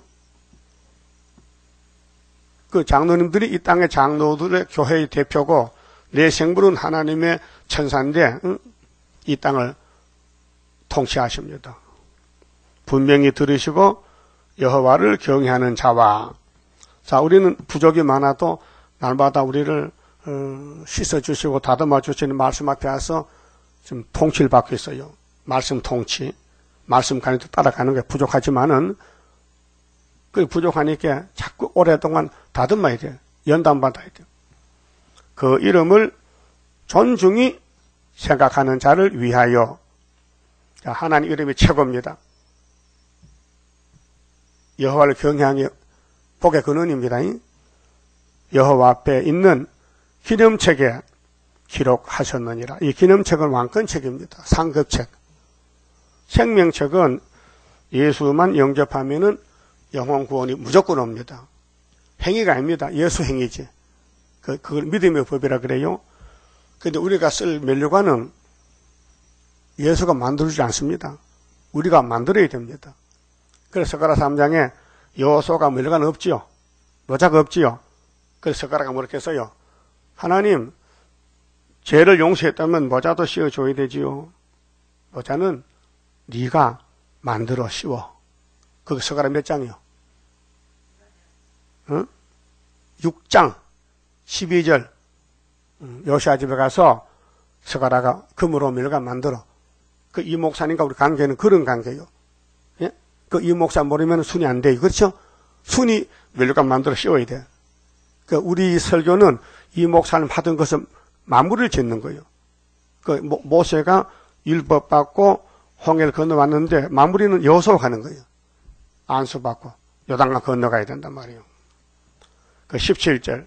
그 장로님들이 이 땅의 장로들의 교회의 대표고 내생물은 하나님의 천사인데 어? 이 땅을 통치하십니다. 분명히 들으시고 여호와를 경외하는 자와, 자, 우리는 부족이 많아도 날마다 우리를 어, 씻어주시고 다듬어 주시는 말씀 앞에 와서 좀 통치를 받고 있어요. 말씀 통치, 말씀 가는 데 따라가는 게 부족하지만은 그 부족하니까 자꾸 오랫동안 다듬어야 돼요. 연단 받아야 돼요. 그 이름을 존중히 생각하는 자를 위하여. 자, 하나님 이름이 최고입니다. 여호와를 경외하는 복의 근원입니다. 여호와 앞에 있는 기념책에 기록하셨느니라. 이 기념책은 왕권책입니다. 상급책. 생명책은 예수만 영접하면은 영혼 구원이 무조건 옵니다. 행위가 아닙니다. 예수 행위지. 그, 그걸 믿음의 법이라 그래요. 근데 우리가 쓸 면류관은 예수가 만들지 않습니다. 우리가 만들어야 됩니다. 그래서 스가랴 삼 장에 여호수아가 멸관 없지요. 모자가 없지요. 그래서 젓가락가 뭐렇게 써요? 하나님, 죄를 용서했다면 모자도 씌워줘야 되지요. 모자는 네가 만들어 씌워. 그게 젓가락 몇 장이요? 응? 육 장, 십이 절. 요시아 집에 가서 젓가락가 금으로 멸관 만들어. 그 이 목사님과 우리 관계는 그런 관계요. 예? 그 이 목사 모르면 순이 안 돼요. 그렇죠? 순이 멸관 만들어 씌워야 돼. 그 우리 설교는 이 목사님 하던 것을 마무리를 짓는 거예요. 그 모세가 율법 받고 홍해를 건너왔는데 마무리는 여호수아가 하는 거예요. 안수 받고 요단강 건너가야 된단 말이에요. 그 십칠 절.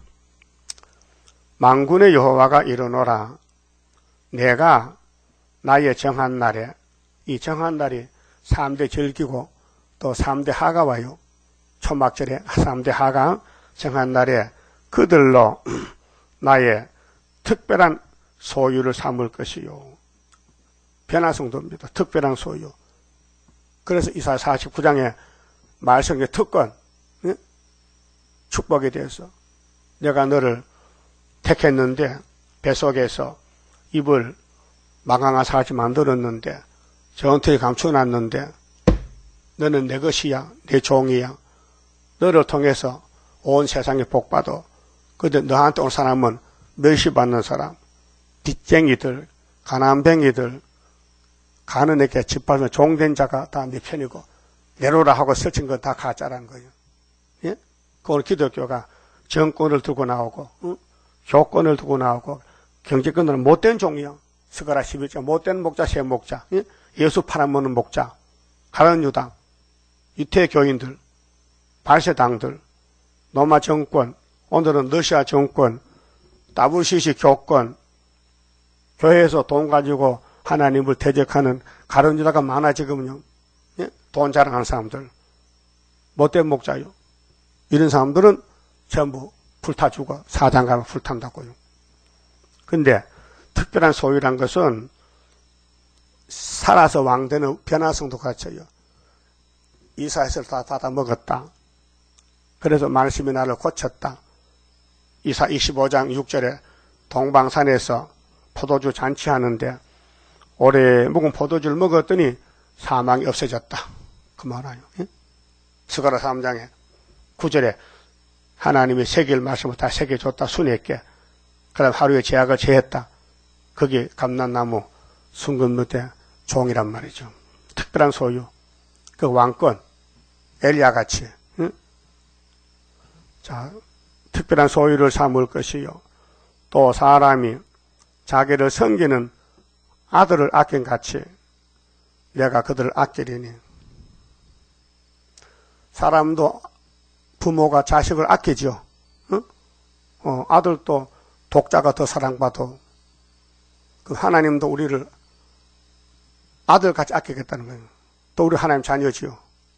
만군의 여호와가 이르노라. 내가 나의 정한 날에, 이 정한 날이 삼 대 절기고 또 삼 대 하가 와요. 초막절에 삼 대 하가 정한 날에 그들로 나의 특별한 소유를 삼을 것이요. 변화성도입니다. 특별한 소유. 그래서 이사야 사십구 장에 말씀의 특권, 예? 축복에 대해서 내가 너를 택했는데 뱃속에서 입을 망강아 사지 만들었는데 전투에 감춰놨는데 너는 내 것이야, 내 종이야. 너를 통해서 온 세상에 복받아. 근데 너한테 온 사람은 멸시받는 사람, 빚쟁이들, 가난뱅이들, 가난에게 짓밟으면 종된 자가 다 네 편이고 내로라 하고 설친 건 다 가짜라는 거예요. 예? 그걸 기독교가 정권을 두고 나오고, 응? 교권을 두고 나오고, 경제권은 못된 종이요. 스가랴 십일 장 못된 목자, 새 목자, 예? 예수 팔아먹는 목자, 가련 유당, 유태 교인들, 발세당들, 로마 정권, 오늘은 러시아 정권, 더블유씨씨 교권, 교회에서 돈 가지고 하나님을 대적하는 가련 유다가 많아지거든요. 예? 돈 자랑하는 사람들, 못된 목자요. 이런 사람들은 전부 불타 죽어. 사장 가면 불탄다고요. 근데 특별한 소유란 것은 살아서 왕되는 변화성도 갖춰요. 이사야서를 다 받아 먹었다. 그래서 말씀이 나를 고쳤다. 이사 이십오 장 육 절에 동방산에서 포도주 잔치하는데 오래 묵은 포도주를 먹었더니 사망이 없어졌다. 그 말아요. 예? 스가랴 삼 장에 구 절에 하나님이 새길 말씀을 다 새겨줬다. 순했게. 그 다음 하루에 제약을 제했다. 그게 감람나무 순금무대 종이란 말이죠. 특별한 소유. 그 왕권, 엘리야같이. 응? 자, 특별한 소유를 삼을 것이요. 또 사람이 자기를 섬기는 아들을 아낀같이 내가 그들을 아끼리니. 사람도 부모가 자식을 아끼죠. 응? 어, 아들도 독자가 더 사랑받아. 그 하나님도 우리를 아들같이 아끼겠다는 거예요. 또 우리 하나님 자녀지요.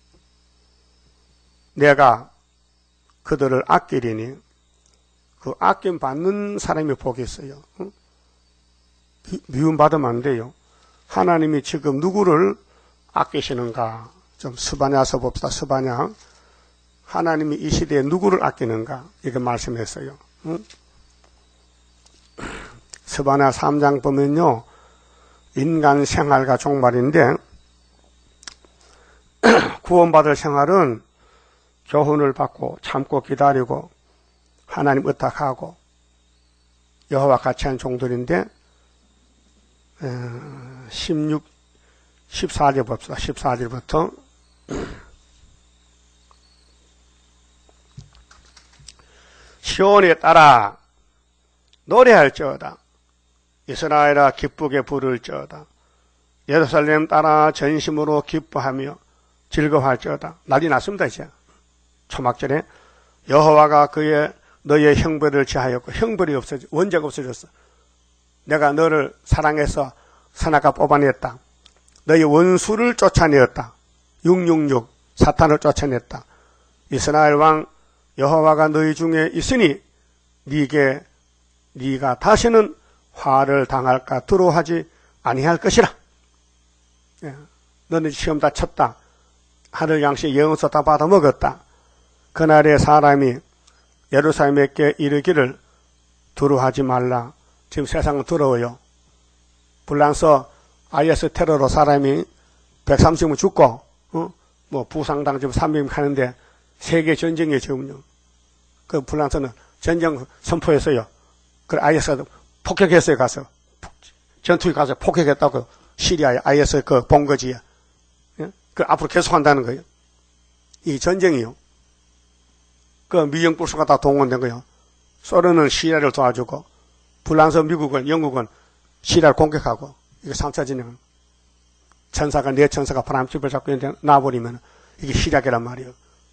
내가 그들을 아끼리니 그 아낌 받는 사람이 복이 있어요. 응? 미움받으면 안 돼요. 하나님이 지금 누구를 아끼시는가? 좀 스바냐서 봅시다. 스바냐. 하나님이 이 시대에 누구를 아끼는가? 이렇게 말씀했어요. 응? 스바냐 삼 장 보면요. 인간 생활과 종말인데 구원받을 생활은 교훈을 받고 참고 기다리고 하나님 의탁하고 여호와 같이 한 종들인데 십육, 십사 절 봅시다. 십사 절부터 시온에 따라 노래할지어다. 이스라엘아 기쁘게 부를지어다. 예루살렘 따라 전심으로 기뻐하며 즐거워할지어다. 난리 났습니다. 이제 초막절에 여호와가 그의 너의 형벌을 제하였고 형벌이 없어져 원죄가 없어졌어. 내가 너를 사랑해서 선악과 뽑아냈다. 너의 원수를 쫓아내었다. 육육육 사탄을 쫓아냈다. 이스라엘 왕 여호와가 너희 중에 있으니 네게 네가 다시는 화를 당할까 두려워하지 아니할 것이라. 예. 너는 시험 다 쳤다. 하늘 양식 영서 다 받아 먹었다. 그날에 사람이 예루살렘에게 이르기를 두려워하지 말라. 지금 세상은 두려워요. 불란서 아이에스 테러로 사람이 백삼십 명 죽고, 어? 뭐 부상당 지금 삼백 명 하는데 세계 전쟁이에요, 지금요. 그 불란서는 전쟁 선포했어요. 그 아이에스가 폭격했어요, 가서. 전투에 가서 폭격했다고. 시리아에 아이에스 그 본거지에. 예? 그 앞으로 계속 한다는 거예요. 이 전쟁이요. 그 미영불수가 다 동원된 거예요. 소련은 시리아를 도와주고, 불란서 미국은, 영국은 시리아를 공격하고, 이게 삼 차 진영. 천사가, 내 천사가 바람집을 잡고 있는데 놔버리면 이게 시작이란 말이에요.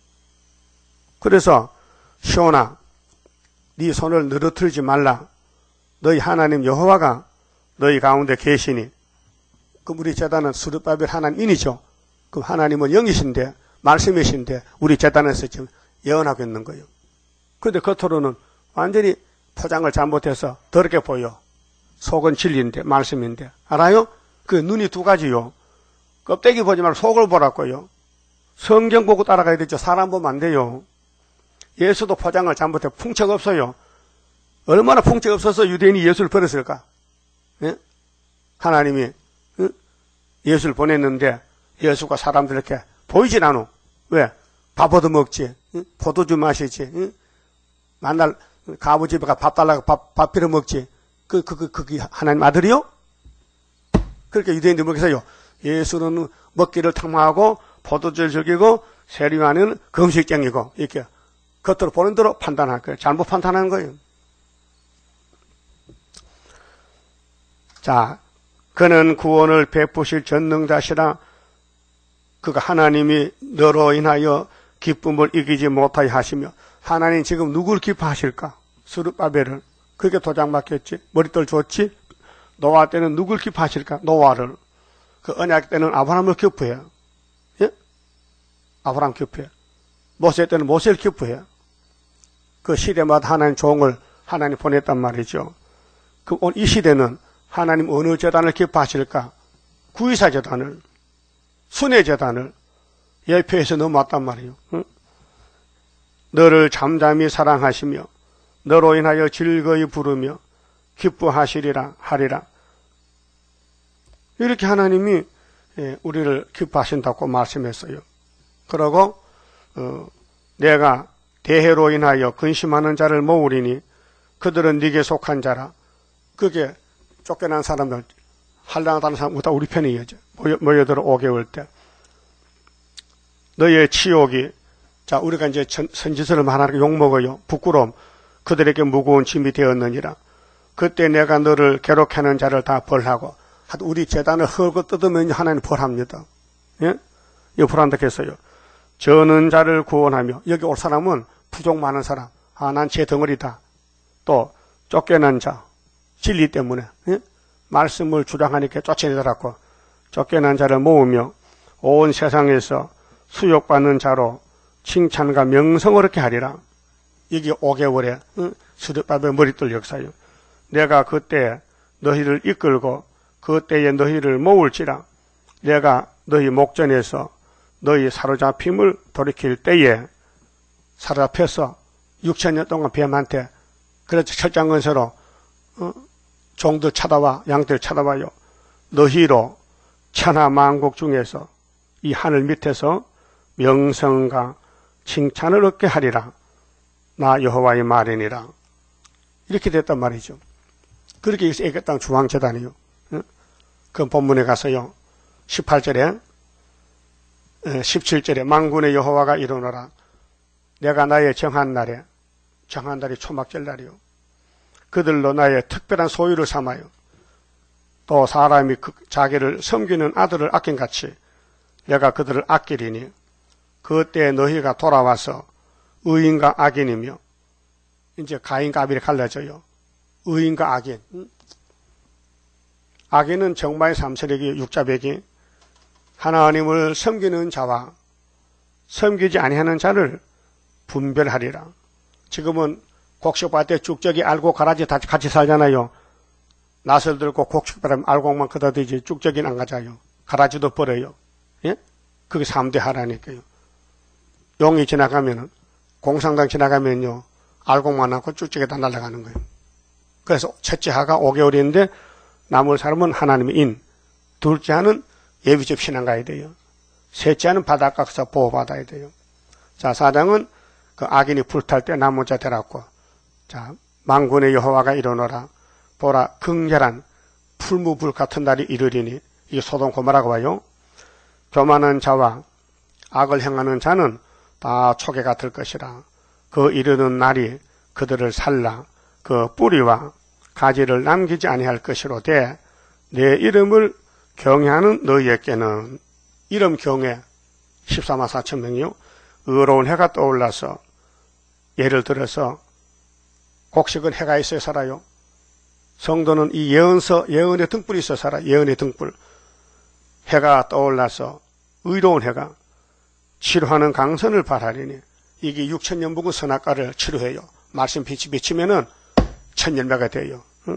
그래서, 시온아, 네 손을 늘어뜨리지 말라. 너희 하나님 여호와가 너희 가운데 계시니. 그럼 우리 제단은 스룹바벨 하나님이죠. 그럼 하나님은 영이신데, 말씀이신데, 우리 제단에서 지금 예언하고 있는 거예요. 그런데 겉으로는 완전히 포장을 잘못해서 더럽게 보여. 속은 진리인데, 말씀인데. 알아요? 그 눈이 두 가지요. 껍데기 보지 말고 속을 보라고요. 성경 보고 따라가야 되죠. 사람 보면 안 돼요. 예수도 포장을 잘못해 풍채가 없어요. 얼마나 풍채가 없어서 유대인이 예수를 버렸을까? 예? 하나님이 예? 예수를 보냈는데 예수가 사람들에게 보이진 않아. 왜? 밥 얻어먹지. 예? 포도주 마시지. 예? 만날 가부 집에 가 밥 달라고 밥, 밥 빌어 먹지. 그, 그, 그, 그게 하나님 아들이요? 그렇게 유대인들이 먹겠어요. 예수는 먹기를 탐하고 포도주를 즐기고 세리와는 금식쟁이고 이렇게 겉으로 보는 대로 판단할 거예요. 잘못 판단하는 거예요. 자, 그는 구원을 베푸실 전능자시라. 그가 하나님이 너로 인하여 기쁨을 이기지 못하게 하시며. 하나님 지금 누구를 기뻐하실까? 스룹바벨을. 그게 도장 막혔지. 머리털 줬지. 노아 때는 누구를 기뻐하실까? 노아를. 그 언약 때는 아브라함을 기뻐해요. 예? 아브라함 기뻐해요. 모세 때는 모세를 기뻐해요. 그 시대마다 하나님 종을 하나님 보냈단 말이죠. 그 이 시대는 하나님 어느 재단을 기뻐하실까? 구이사 재단을, 순회 재단을 예표해서 넘어왔단 말이에요. 응? 너를 잠잠히 사랑하시며 너로 인하여 즐거이 부르며 기뻐하시리라 하리라. 이렇게 하나님이 우리를 기뻐하신다고 말씀했어요. 그러고 어, 내가 대해로 인하여 근심하는 자를 모으리니 그들은 네게 속한 자라. 그게 쫓겨난 사람들, 한량하다는 사람 다 우리 편이에요. 모여, 모여들어 오 개월 때. 너의 치욕이, 자, 우리가 이제 선지서를 말하는 욕먹어요. 부끄러움. 그들에게 무거운 짐이 되었느니라. 그때 내가 너를 괴롭게하는 자를 다 벌하고, 우리 재단을 헐고 뜯으면 하나님 벌합니다. 예? 이거 벌한다 했어요. 저는 자를 구원하며, 여기 올 사람은 부족 많은 사람. 아, 난 제 덩어리다. 또, 쫓겨난 자. 진리 때문에 예? 말씀을 주장하니까 쫓아내더라고. 쫓겨난 자를 모으며 온 세상에서 수욕받는 자로 칭찬과 명성을 얻게 하리라. 이게 오 개월에 어? 스룹바벨 머리털 역사요. 내가 그때 너희를 이끌고 그때에 너희를 모을지라. 내가 너희 목전에서 너희 사로잡힘을 돌이킬 때에 사로잡혀서 육천 년 동안 뱀한테 그래서 철장건서로 어? 종들 찾아와, 양들 찾아와요. 너희로 천하 만국 중에서 이 하늘 밑에서 명성과 칭찬을 얻게 하리라. 나 여호와의 말이니라. 이렇게 됐단 말이죠. 그렇게 애굽 땅 중앙재단이요. 그 본문에 가서요. 십팔 절에 십칠 절에 만군의 여호와가 이르노라. 내가 나의 정한 날에, 정한 날이 초막절 날이요. 그들로 나의 특별한 소유를 삼아요. 또 사람이 그 자기를 섬기는 아들을 아낀같이 내가 그들을 아끼리니 그때 너희가 돌아와서 의인과 악인이며 이제 가인과 아벨이 갈라져요. 의인과 악인. 악인은 정마의 삼세력이 육자백이 하나님을 섬기는 자와 섬기지 아니하는 자를 분별하리라. 지금은 곡식밭 때 쭉저기 알고 가라지 다 같이 살잖아요. 낫을 들고 곡식밭에 알곡만 걷어들이지 쭉저기는 안 가자요. 가라지도 버려요. 예? 그게 삼 대 하라니까요. 용이 지나가면은, 공상당 지나가면요, 알곡만 않고 쭉쭉이 다 날아가는 거예요. 그래서 첫째 하가 오 개월인데, 남을 사람은 하나님의 인, 둘째 하는 예비접 신앙 가야 돼요. 셋째 하는 바닷가에서 보호받아야 돼요. 자, 사장은 그 악인이 불탈 때 남은 자 되라고. 자, 만군의 여호와가 일어나라. 보라, 극렬한 풀무불 같은 날이 이르리니, 이게 소돔 고모라고 봐요. 교만한 자와 악을 행하는 자는 다 초계가 될 것이라. 그 이르는 날이 그들을 살라. 그 뿌리와 가지를 남기지 아니할 것이로되 내 이름을 경외하는 너희에게는, 이름 경외 십사만 사천 명이요, 의로운 해가 떠올라서, 예를 들어서 곡식은 해가 있어야 살아요. 성도는 이 예언서, 예언의 등불이 있어 살아. 예언의 등불. 해가 떠올라서, 의로운 해가 치료하는 강선을 발하리니, 이게 육천년 묵은 선악과를 치료해요. 말씀 빛이 비치면은 천열매가 돼요. 응?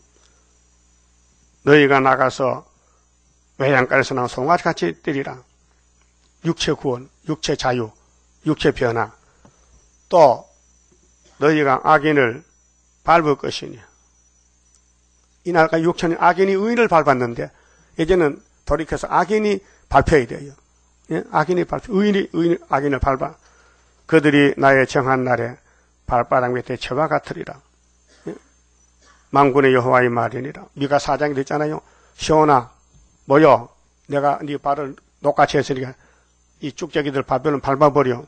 너희가 나가서 외양간에서 나온 송아지같이 뛰리라. 육체 구원, 육체 자유, 육체 변화. 또 너희가 악인을 밟을 것이니, 이날까 육천년 악인이 의인을 밟았는데 이제는 돌이켜서 악인이 밟혀야 돼요. 예? 악인이 밟혀, 의인이 의인, 악인을 밟아. 그들이 나의 정한 날에 발바닥 밑에 채와 같으리라. 예? 만군의 여호와의 말이니라. 미가 사 장이 됐잖아요. 시온아, 뭐여? 내가 네 발을 똑같이 했으니까 이 쭉저기들 발별은 밟아버려.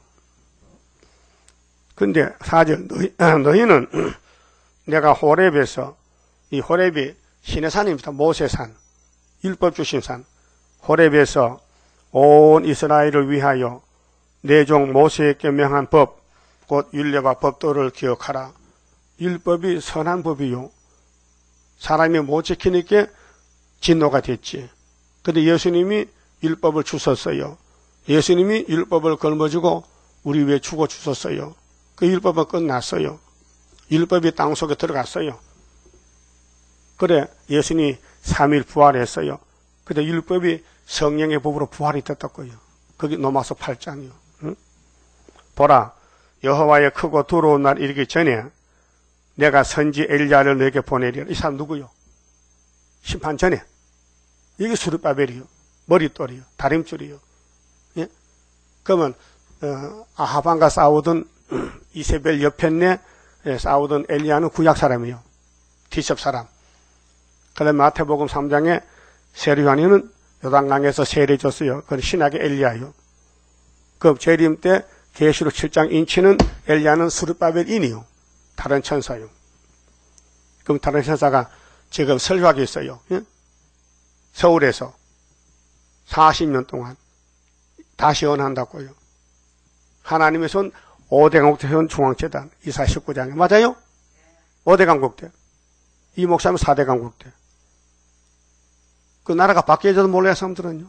근데 사절, 너희, 너희는 내가 호렙에서, 이 호렙이 시내산입니다. 모세산, 율법 주신 산. 호렙에서 온 이스라엘을 위하여 내 종 모세에게 명한 법, 곧 율례와 법도를 기억하라. 율법이 선한 법이요, 사람이 못 지키니까 진노가 됐지. 근데 예수님이 율법을 주셨어요. 예수님이 율법을 걸머지고 우리 위해 죽어 주셨어요. 그 율법은 끝났어요. 율법이 땅속에 들어갔어요. 그래, 예수님이 삼 일 부활했어요. 근데 율법이 성령의 법으로 부활이 됐다고요. 그게 로마서 팔 장이요. 응? 보라, 여호와의 크고 두려운 날 이르기 전에 내가 선지 엘리야를 너에게 보내리라. 이 사람 누구요? 심판 전에. 이게 수르바벨이요, 머릿돌이요, 다림줄이요. 예? 그러면 어, 아하방과 싸우던 이세벨 옆편에 싸우던 엘리야는 구약 사람이요, 디섭 사람. 그다음에 마태복음 삼 장에 세례요한이는 요단강에서 세례줬어요. 그건 신약의 엘리야요. 그 재림 때 계시록 칠 장 인치는 엘리야는 수르바벨인이요, 다른 천사요. 그럼 다른 천사가 지금 설교하고 있어요. 예? 서울에서 사십 년 동안 다시 언한다고요. 하나님의 손 오 대 강국대 중앙재단 이사 십구 장에 맞아요? 오 대 강국대. 이 목사는 사 대 강국대. 그 나라가 바뀌어져도 몰라요, 사람들은요.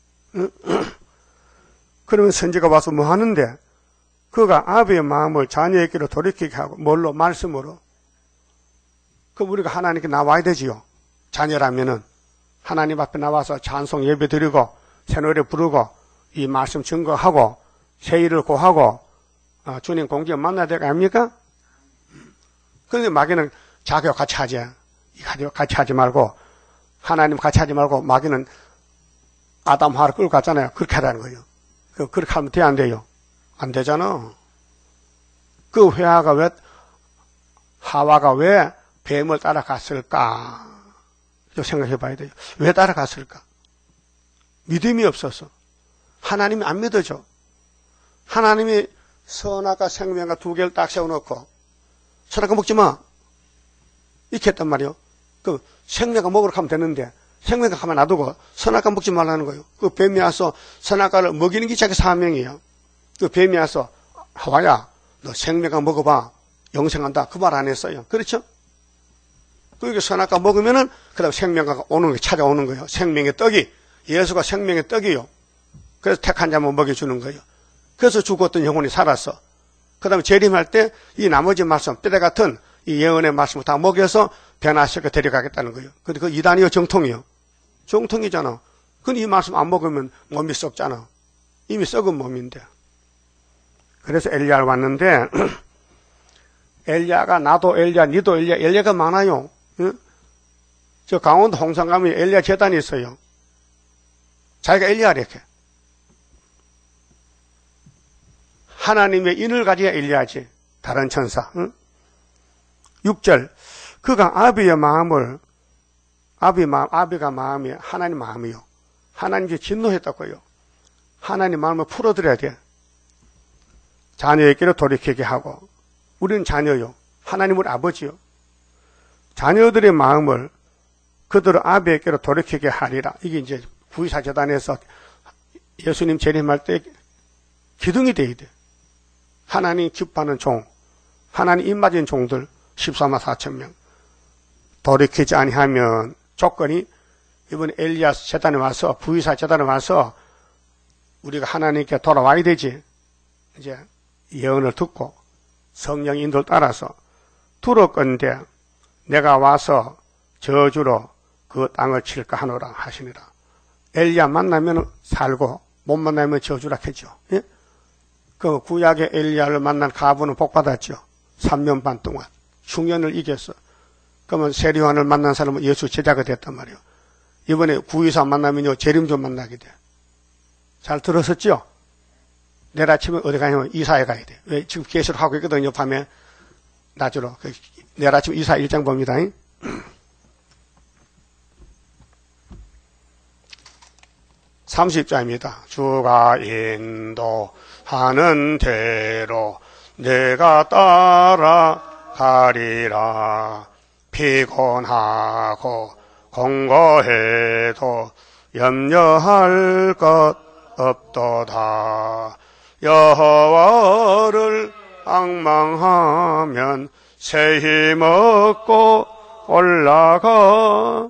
그러면 선지가 와서 뭐 하는데, 그가 아버지의 마음을 자녀에게로 돌이키게 하고, 뭘로? 말씀으로. 그럼 우리가 하나님께 나와야 되지요. 자녀라면은 하나님 앞에 나와서 찬송 예배 드리고 새 노래 부르고 이 말씀 증거하고 새 일을 고하고 어, 주님 공주에 만나야 될 거 아닙니까? 그런데 마귀는 자기와 같이 하자. 같이 하지 말고, 하나님 같이 하지 말고 마귀는 아담 하와를 끌고 갔잖아요. 그렇게 하라는 거예요. 그렇게 하면 돼, 안 돼요? 안 되잖아. 그 회화가 왜, 하와가 왜 뱀을 따라갔을까? 생각해 봐야 돼요. 왜 따라갔을까? 믿음이 없어서. 하나님이 안 믿어져. 하나님이 선악과 생명과 두 개를 딱 세워놓고, 선악과 먹지 마. 이렇게 했단 말이에요. 그 생명과 먹으러 가면 되는데, 생명과 가만 놔두고 선악과 먹지 말라는 거예요. 그 뱀이 와서 선악과를 먹이는 게 자기 사명이에요. 그 뱀이 와서, 하와야, 너 생명과 먹어봐. 영생한다. 그 말 안 했어요. 그렇죠? 그렇게 선악과 먹으면은, 그 다음에 생명과가 오는 게 찾아오는 거예요. 생명의 떡이. 예수가 생명의 떡이요. 그래서 택한 자만 먹여주는 거예요. 그래서 죽었던 영혼이 살았어. 그 다음에 재림할 때 이 나머지 말씀, 뼈대 같은 이 예언의 말씀을 다 먹여서 변화시켜 데려가겠다는 거예요. 근데 그 이단이요, 정통이요. 정통이잖아. 근데 이 말씀 안 먹으면 몸이 썩잖아. 이미 썩은 몸인데. 그래서 엘리야를 왔는데 엘리야가 나도 엘리야, 니도 엘리야, 엘리야가 많아요. 응? 저 강원도 홍성 가면 엘리야 재단이 있어요. 자기가 엘리야래게. 하나님의 인을 가져야 엘리야지. 다른 천사. 응? 육 절. 그가 아비의 마음을 아비 마음, 아비가 마음이 하나님 마음이요. 하나님께 진노했다고요. 하나님 마음을 풀어드려야 돼. 자녀에게로 돌이키게 하고. 우리는 자녀요. 하나님 우리 아버지요. 자녀들의 마음을 그들의 아비에게로 돌이키게 하리라. 이게 이제 구이사 재단에서 예수님 재림할 때 기둥이 돼야 돼. 하나님 기뻐하는 종, 하나님 입맞은 종들 십사만 사천 명. 돌이키지 아니하면 조건이 이번에 엘리야 재단에 와서 구이사 재단에 와서 우리가 하나님께 돌아와야 되지. 이제 예언을 듣고 성령 인도를 따라서 두렵건대 내가 와서 저주로 그 땅을 칠까 하노라 하시니라. 엘리야 만나면 살고 못 만나면 저주라 했죠. 예? 그 구약의 엘리야를 만난 가부는 복받았죠. 삼 년 반 동안 흉년을 이겼어. 그러면 세리요한을 만난 사람은 예수 제자가 됐단 말이에요. 이번에 구이사 만나면요 재림 좀 만나게 돼. 잘 들었었죠? 내일 아침에 어디 가냐면 이사에 가야 돼. 왜? 지금 계시를 하고 있거든요. 밤에 낮으로. 내일 아침 이사 일 장 봅니다. 삼십 장입니다. 주가 인도하는 대로 내가 따라가리라. 피곤하고 공고해도 염려할 것 없도다. 여호와를 앙망하면 새 힘 얻고 올라가.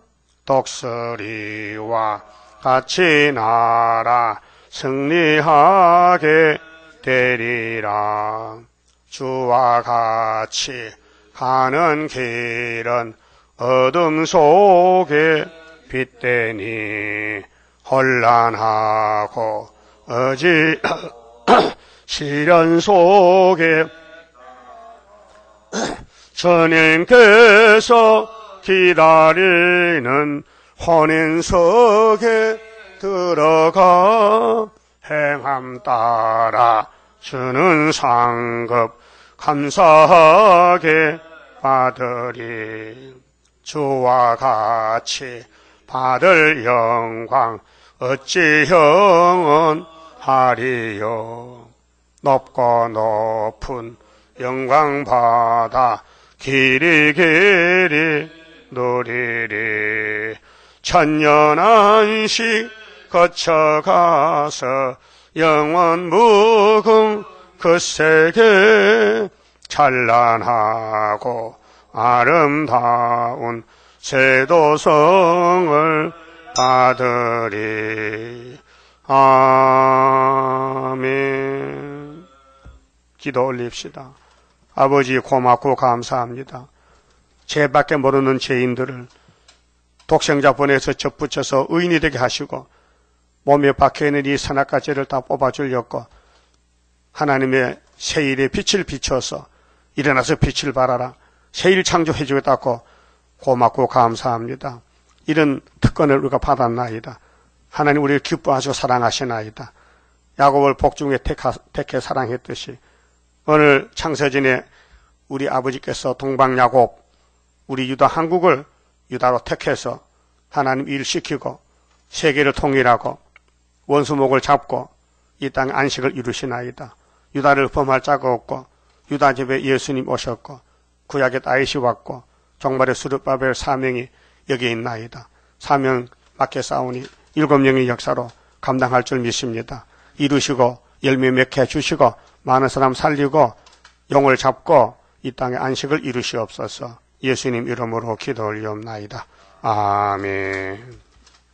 독수리와 같이 날아 승리하게 되리라. 주와 같이 가는 길은 어둠 속에 빛되니 혼란하고 어지 시련 속에 주님께서 기다리는 혼인석에 들어가 행함 따라 주는 상급 감사하게 받으리. 주와 같이 받을 영광 어찌 영원하리요. 높고 높은 영광 받아 길이 길이 누리리. 천년 안식 거쳐가서 영원 무궁 그 세계 찬란하고 아름다운 세도성을 받으리. 아멘. 기도 올립시다. 아버지 고맙고 감사합니다. 죄밖에 모르는 죄인들을 독생자 보내서 접붙여서 의인이 되게 하시고 몸에 박혀있는 이 선악가지를 다 뽑아주려고 하나님의 새일의 빛을 비춰서 일어나서 빛을 발하라. 새일 창조해 주겠다고 고맙고 감사합니다. 이런 특권을 우리가 받았나이다. 하나님 우리를 기뻐하시고 사랑하시나이다. 야곱을 복중에 택하, 택해 사랑했듯이 오늘 창세전에 우리 아버지께서 동방야곱 우리 유다 한국을 유다로 택해서 하나님 일 시키고 세계를 통일하고 원수목을 잡고 이 땅에 안식을 이루시나이다. 유다를 범할 자가 없고 유다 집에 예수님 오셨고 구약에 다윗이 왔고 종말의 수르바벨 사명이 여기에 있나이다. 사명 맞게 싸우니 일곱 명의 역사로 감당할 줄 믿습니다. 이루시고 열매 맺게 해주시고 많은 사람 살리고 용을 잡고 이 땅에 안식을 이루시옵소서. 예수님 이름으로 기도 올리옵나이다. 아멘.